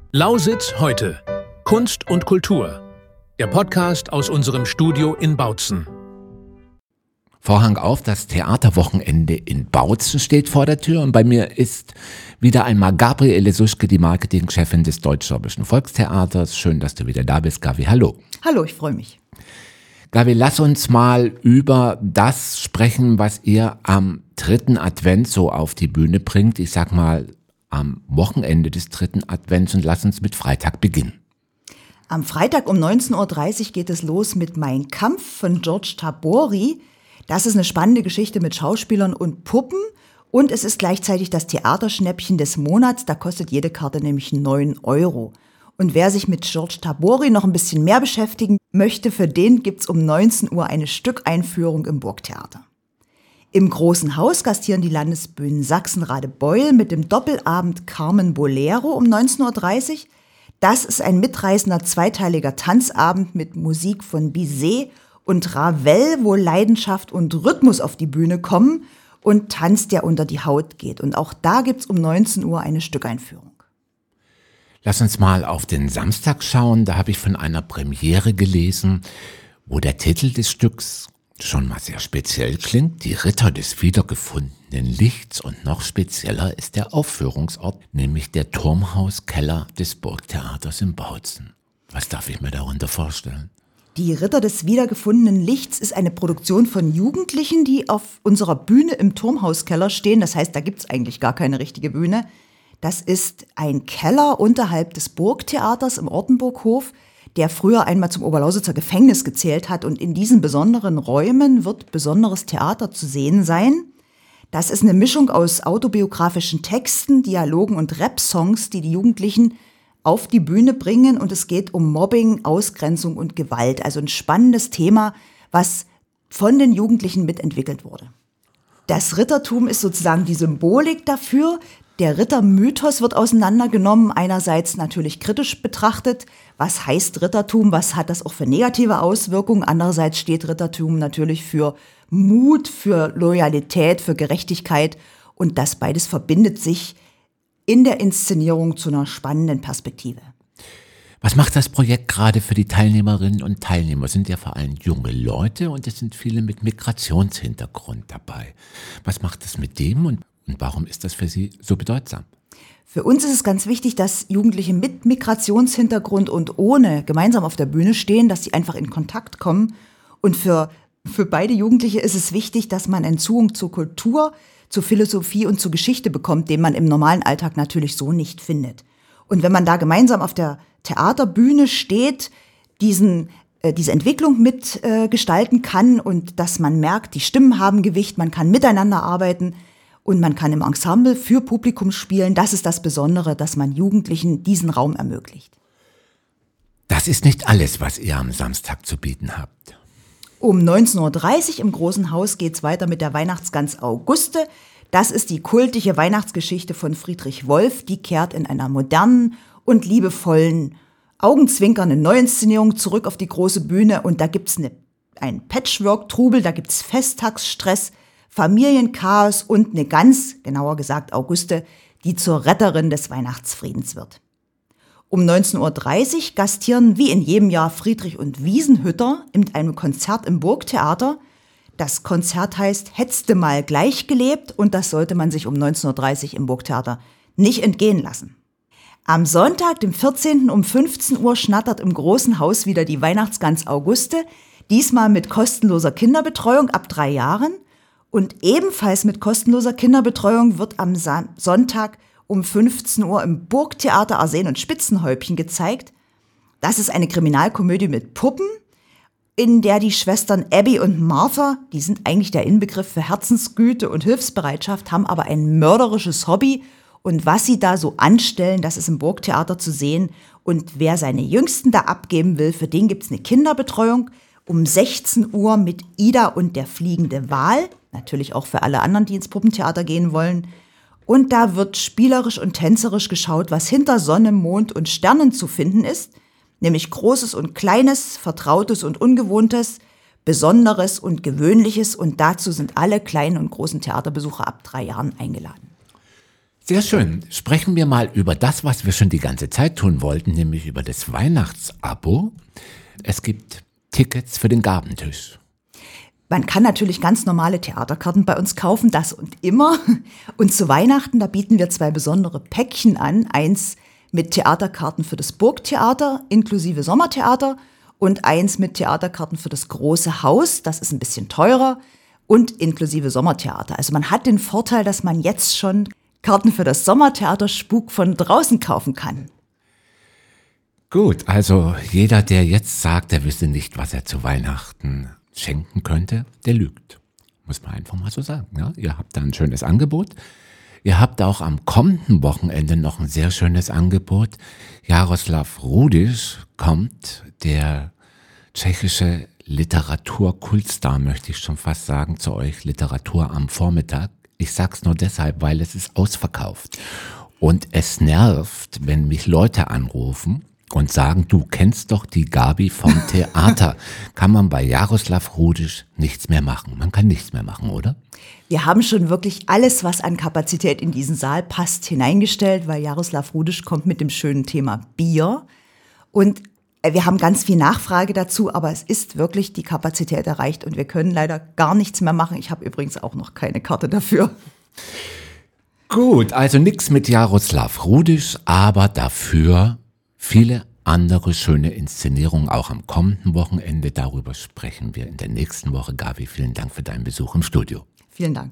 Lausitz heute. Kunst und Kultur. Der Podcast aus unserem Studio in Bautzen. Vorhang auf, das Theaterwochenende in Bautzen steht vor der Tür und bei mir ist wieder einmal Gabriele Suschke, die Marketingchefin des Deutsch-Sorbischen Volkstheaters. Schön, dass du wieder da bist, Gabi. Hallo. Hallo, ich freue mich. Gabi, lass uns mal über das sprechen, was ihr am 3. Advent so auf die Bühne bringt. Ich sag mal am Wochenende des 3. Advents und lass uns mit Freitag beginnen. Am Freitag um 19.30 Uhr geht es los mit Mein Kampf von George Tabori. Das ist eine spannende Geschichte mit Schauspielern und Puppen und es ist gleichzeitig das Theaterschnäppchen des Monats. Da kostet jede Karte nämlich 9 Euro. Und wer sich mit George Tabori noch ein bisschen mehr beschäftigen möchte, für den gibt's um 19 Uhr eine Stückeinführung im Burgtheater. Im Großen Haus gastieren die Landesbühnen Sachsen-Radebeul mit dem Doppelabend Carmen Bolero um 19.30 Uhr. Das ist ein mitreißender zweiteiliger Tanzabend mit Musik von Bizet und Ravel, wo Leidenschaft und Rhythmus auf die Bühne kommen und Tanz, der unter die Haut geht. Und auch da gibt's um 19 Uhr eine Stückeinführung. Lass uns mal auf den Samstag schauen. Da habe ich von einer Premiere gelesen, wo der Titel des Stücks schon mal sehr speziell klingt. Die Ritter des wiedergefundenen Lichts und noch spezieller ist der Aufführungsort, nämlich der Turmhauskeller des Burgtheaters in Bautzen. Was darf ich mir darunter vorstellen? Die Ritter des wiedergefundenen Lichts ist eine Produktion von Jugendlichen, die auf unserer Bühne im Turmhauskeller stehen. Das heißt, da gibt's eigentlich gar keine richtige Bühne. Das ist ein Keller unterhalb des Burgtheaters im Ortenburghof, der früher einmal zum Oberlausitzer Gefängnis gezählt hat. Und in diesen besonderen Räumen wird besonderes Theater zu sehen sein. Das ist eine Mischung aus autobiografischen Texten, Dialogen und Rap-Songs, die die Jugendlichen auf die Bühne bringen. Und es geht um Mobbing, Ausgrenzung und Gewalt. Also ein spannendes Thema, was von den Jugendlichen mitentwickelt wurde. Das Rittertum ist sozusagen die Symbolik dafür. Der Rittermythos wird auseinandergenommen, einerseits natürlich kritisch betrachtet. Was heißt Rittertum? Was hat das auch für negative Auswirkungen? Andererseits steht Rittertum natürlich für Mut, für Loyalität, für Gerechtigkeit. Und das beides verbindet sich in der Inszenierung zu einer spannenden Perspektive. Was macht das Projekt gerade für die Teilnehmerinnen und Teilnehmer? Es sind ja vor allem junge Leute und es sind viele mit Migrationshintergrund dabei. Was macht das mit dem und warum ist das für Sie so bedeutsam? Für uns ist es ganz wichtig, dass Jugendliche mit Migrationshintergrund und ohne gemeinsam auf der Bühne stehen, dass sie einfach in Kontakt kommen. Und für beide Jugendliche ist es wichtig, dass man einen Zugang zur Kultur, zur Philosophie und zur Geschichte bekommt, den man im normalen Alltag natürlich so nicht findet. Und wenn man da gemeinsam auf der Theaterbühne steht, diese Entwicklung mitgestalten kann und dass man merkt, die Stimmen haben Gewicht, man kann miteinander arbeiten, und man kann im Ensemble für Publikum spielen. Das ist das Besondere, dass man Jugendlichen diesen Raum ermöglicht. Das ist nicht alles, was ihr am Samstag zu bieten habt. Um 19.30 Uhr im Großen Haus geht's weiter mit der Weihnachtsgans Auguste. Das ist die kultige Weihnachtsgeschichte von Friedrich Wolf. Die kehrt in einer modernen und liebevollen, augenzwinkernden Neuinszenierung zurück auf die große Bühne. Und da gibt's ein Patchwork-Trubel, da gibt's Festtagsstress, Familienchaos und eine Gans, genauer gesagt Auguste, die zur Retterin des Weihnachtsfriedens wird. Um 19.30 Uhr gastieren wie in jedem Jahr Friedrich und Wiesenhütter mit einem Konzert im Burgtheater. Das Konzert heißt Hetzte mal gleich gelebt und das sollte man sich um 19.30 Uhr im Burgtheater nicht entgehen lassen. Am Sonntag, dem 14. um 15 Uhr schnattert im Großen Haus wieder die Weihnachtsgans Auguste, diesmal mit kostenloser Kinderbetreuung ab 3 Jahren. Und ebenfalls mit kostenloser Kinderbetreuung wird am Sonntag um 15 Uhr im Burgtheater Arsen und Spitzenhäubchen gezeigt. Das ist eine Kriminalkomödie mit Puppen, in der die Schwestern Abby und Martha, die sind eigentlich der Inbegriff für Herzensgüte und Hilfsbereitschaft, haben aber ein mörderisches Hobby. Und was sie da so anstellen, das ist im Burgtheater zu sehen. Und wer seine Jüngsten da abgeben will, für den gibt's eine Kinderbetreuung. Um 16 Uhr mit Ida und der fliegende Wal. Natürlich auch für alle anderen, die ins Puppentheater gehen wollen. Und da wird spielerisch und tänzerisch geschaut, was hinter Sonne, Mond und Sternen zu finden ist. Nämlich Großes und Kleines, Vertrautes und Ungewohntes, Besonderes und Gewöhnliches. Und dazu sind alle kleinen und großen Theaterbesucher ab 3 Jahren eingeladen. Sehr schön. Sprechen wir mal über das, was wir schon die ganze Zeit tun wollten, nämlich über das Weihnachtsabo. Es gibt Tickets für den Gabentisch. Man kann natürlich ganz normale Theaterkarten bei uns kaufen, das und immer. Und zu Weihnachten, da bieten wir 2 besondere Päckchen an. Eins mit Theaterkarten für das Burgtheater inklusive Sommertheater und eins mit Theaterkarten für das große Haus. Das ist ein bisschen teurer und inklusive Sommertheater. Also man hat den Vorteil, dass man jetzt schon Karten für das Sommertheater Spuk von draußen kaufen kann. Gut, also jeder, der jetzt sagt, er wüsste nicht, was er zu Weihnachten schenken könnte, der lügt. Muss man einfach mal so sagen. Ja? Ihr habt da ein schönes Angebot. Ihr habt auch am kommenden Wochenende noch ein sehr schönes Angebot. Jaroslav Rudiš kommt, der tschechische Literaturkultstar, möchte ich schon fast sagen, zu euch. Literatur am Vormittag. Ich sag's nur deshalb, weil es ist ausverkauft. Und es nervt, wenn mich Leute anrufen und sagen, du kennst doch die Gabi vom Theater. Kann man bei Jaroslav Rudiš nichts mehr machen. Man kann nichts mehr machen, oder? Wir haben schon wirklich alles, was an Kapazität in diesen Saal passt, hineingestellt, weil Jaroslav Rudiš kommt mit dem schönen Thema Bier. Und wir haben ganz viel Nachfrage dazu, aber es ist wirklich die Kapazität erreicht und wir können leider gar nichts mehr machen. Ich habe übrigens auch noch keine Karte dafür. Gut, also nichts mit Jaroslav Rudiš, aber dafür viele andere schöne Inszenierungen auch am kommenden Wochenende. Darüber sprechen wir in der nächsten Woche. Gabi, vielen Dank für deinen Besuch im Studio. Vielen Dank.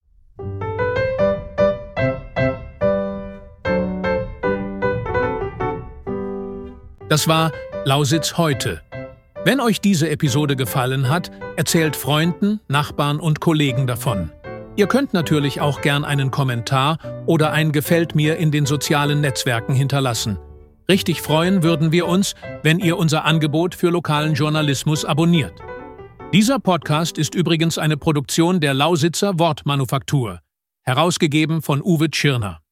Das war Lausitz heute. Wenn euch diese Episode gefallen hat, erzählt Freunden, Nachbarn und Kollegen davon. Ihr könnt natürlich auch gern einen Kommentar oder ein Gefällt mir in den sozialen Netzwerken hinterlassen. Richtig freuen würden wir uns, wenn ihr unser Angebot für lokalen Journalismus abonniert. Dieser Podcast ist übrigens eine Produktion der Lausitzer Wortmanufaktur, herausgegeben von Uwe Tschirner.